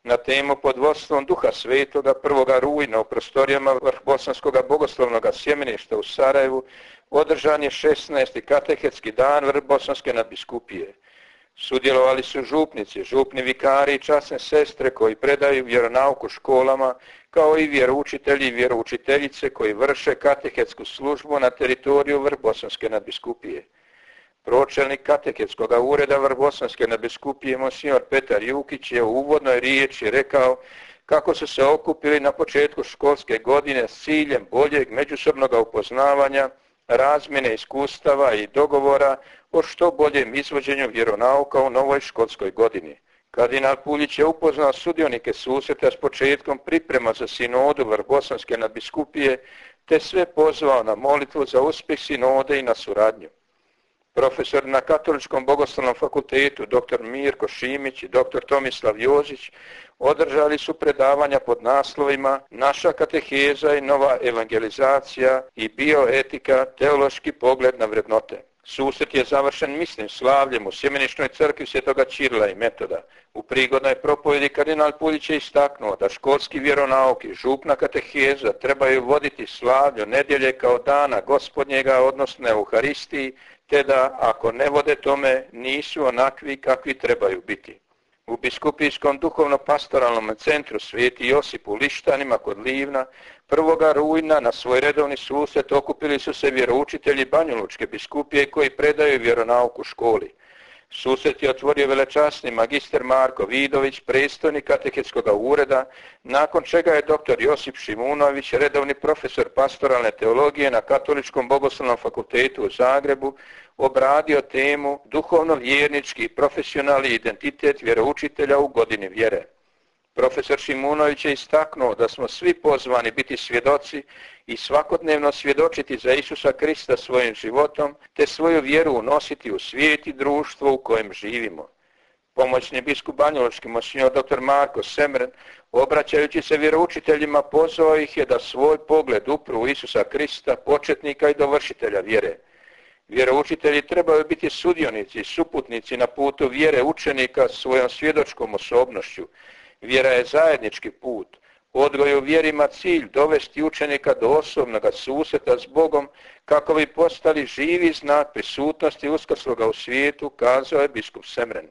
na temu pod vodstvom Duha Svetoga 1. rujna u prostorijama Vrhbosanskog bogoslovnog sjemeništa u Sarajevu održan je 16. katehetski dan Vrhbosanske nadbiskupije. Sudjelovali su župnici, župni vikari i časne sestre koji predaju vjeronauku školama, kao i vjeroučitelji i vjeroučiteljice koji vrše katehetsku službu na teritoriju Vrhbosanske nadbiskupije. Pročelnik katehetskog ureda Vrhbosanske nadbiskupije monsignor Petar Jukić je u uvodnoj riječi rekao kako su se okupili na početku školske godine s ciljem boljeg međusobnog upoznavanja, razmjene iskustava i dogovora o što boljem izvođenju vjeronauka u novoj školskoj godini. Kardinal Puljić je upoznao sudionike susreta s početkom priprema za sinodu Vrhbosanske nadbiskupije te sve pozvao na molitvu za uspjeh sinode i na suradnju. Profesor na Katoličkom bogoslovnom fakultetu dr. Mirko Šimić i dr. Tomislav Jozić održali su predavanja pod naslovima Naša kateheza i nova evangelizacija i bioetika, teološki pogled na vrednote. Susret je završen misnim slavljem u Sjemeničnoj crkvi Svetoga Ćirila i Metoda. U prigodnoj propovjedi kardinal Puljić je istaknuo da školski vjeronauk i župna kateheza trebaju voditi slavlju nedjelje kao dana Gospodnjega, odnosno Euharistiji, te da, ako ne vode tome, nisu onakvi kakvi trebaju biti. U biskupijskom duhovno-pastoralnom centru Sveti Josip u Lištanima kod Livna 1. rujna na svoj redovni susret okupili su se vjeroučitelji Banjalučke biskupije koji predaju vjeronauk u školi. Susret je otvorio velečasni magister Marko Vidović, predstojnik katehetskog ureda, nakon čega je dr. Josip Šimunović, redovni profesor pastoralne teologije na Katoličkom bogoslovnom fakultetu u Zagrebu, obradio temu duhovno-vjernički i profesionalni identitet vjeroučitelja u godini vjere. Profesor Šimunović je istaknuo da smo svi pozvani biti svjedoci i svakodnevno svjedočiti za Isusa Krista svojim životom, te svoju vjeru unositi u svijet i društvo u kojem živimo. Pomoćni biskup banjalučki monsignor dr. Marko Semren, obraćajući se vjeroučiteljima, pozvao ih je da svoj pogled upru u Isusa Krista, početnika i dovršitelja vjere. Vjeroučitelji trebaju biti sudionici i suputnici na putu vjere učenika svojom svjedočkom osobnošću. Vjera je zajednički put. Odgoj u vjeri ima cilj dovesti učenika do osobnog susreta s Bogom kako bi postali živi znak prisutnosti uskrsloga u svijetu, kazao je biskup Semren.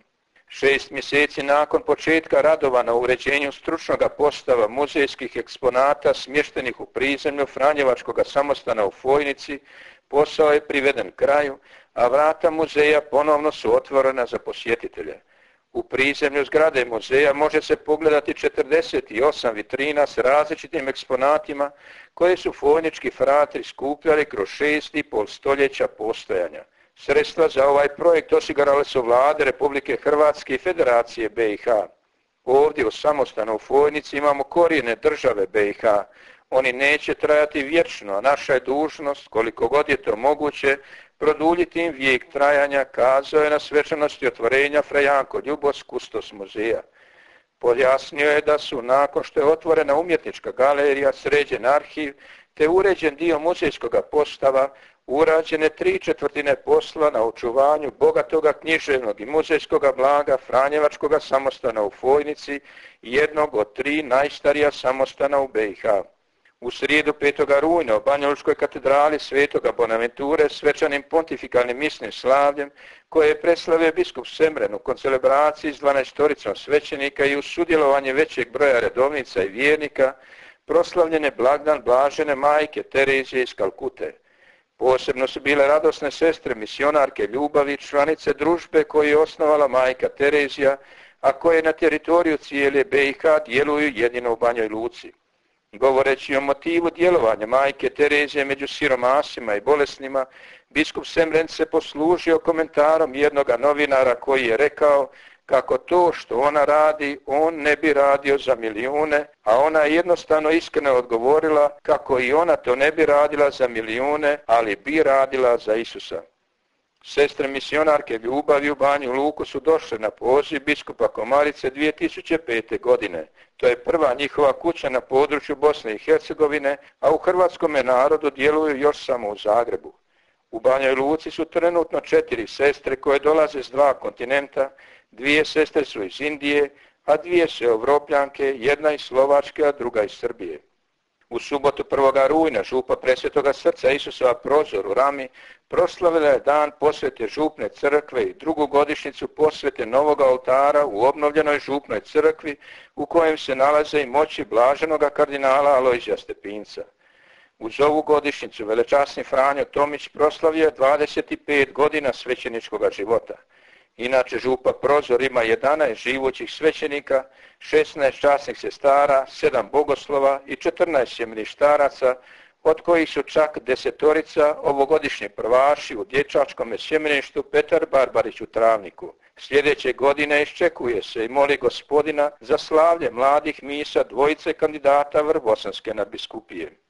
6 mjeseci nakon početka radova na uređenju stručnog postava muzejskih eksponata smještenih u prizemlju Franjevačkog samostana u Fojnici, posao je priveden kraju, a vrata muzeja ponovno su otvorena za posjetitelje. U prizemlju zgrade muzeja može se pogledati 48 vitrina s različitim eksponatima koje su fojnički fratri skupljali kroz 6,5 stoljeća postojanja. Sredstva za ovaj projekt osigurale su vlade Republike Hrvatske i Federacije BiH. Ovdje u samostanu u Fojnici imamo korijene države BiH. Oni neće trajati vječno, a naša je dužnost, koliko god je to moguće, produljiti im vijek trajanja, kazao je na svečanosti otvorenja fra Janko Ljubos, kustos muzeja. Pojasnio je da su, nakon što je otvorena umjetnička galerija, sređen arhiv, te uređen dio muzejskog postava, urađene 3/4 posla na očuvanju bogatoga književnog i muzejskog blaga Franjevačkog samostana u Fojnici, jednog od 3 najstarija samostana u BiH. U srijedu 5. rujna u Banjalučkoj katedrali Svetoga Bonaventure svečanim pontifikalnim misnim slavljem koje je preslavio biskup Semren u koncelebraciji s 12 svećenika i uz sudjelovanje većeg broja redovnica i vjernika, proslavljen je blagdan blažene majke Terezije iz Kalkute. Posebno su bile radosne sestre misionarke ljubavi, članice družbe koju je osnovala majka Terezija, a koje na teritoriju cijele BiH djeluju jedino u Banjoj Luci. Govoreći o motivu djelovanja majke Terezije među siromasima i bolesnima, biskup Semren se poslužio komentarom jednoga novinara koji je rekao kako to što ona radi, on ne bi radio za milijune, a ona je jednostavno iskreno odgovorila kako i ona to ne bi radila za milijune, ali bi radila za Isusa. Sestre misionarke ljubavi u Banju Luku su došle na poziv biskupa Komarice 2005. godine. To je prva njihova kuća na području Bosne i Hercegovine, a u hrvatskome narodu djeluju još samo u Zagrebu. U Banjoj Luci su trenutno 4 sestre koje dolaze s 2 kontinenta, 2 sestre su iz Indije, a dvije su Evropljanke, jedna iz Slovačke, a druga iz Srbije. U subotu 1. rujna župa Presvetoga srca Isusova Prozor u Rami proslavila je dan posvete župne crkve i drugu godišnjicu posvete novog oltara u obnovljenoj župnoj crkvi u kojem se nalaze i moći blaženoga kardinala Alojzija Stepinca. Uz ovu godišnjicu velečasni Franjo Tomić proslavio je 25 godina svećeničkog života. Inače župa Prozor ima 11 živućih svećenika, 16 časnih sestara, 7 bogoslova i 14 sjemeništaraca, od kojih su čak 10 ovogodišnji prvaši u dječačkom sjemeništu Petar Barbarić u Travniku. Sljedeće godine iščekuje se i moli Gospodina za slavlje mladih misa dvojice kandidata Vrbosanske nadbiskupije.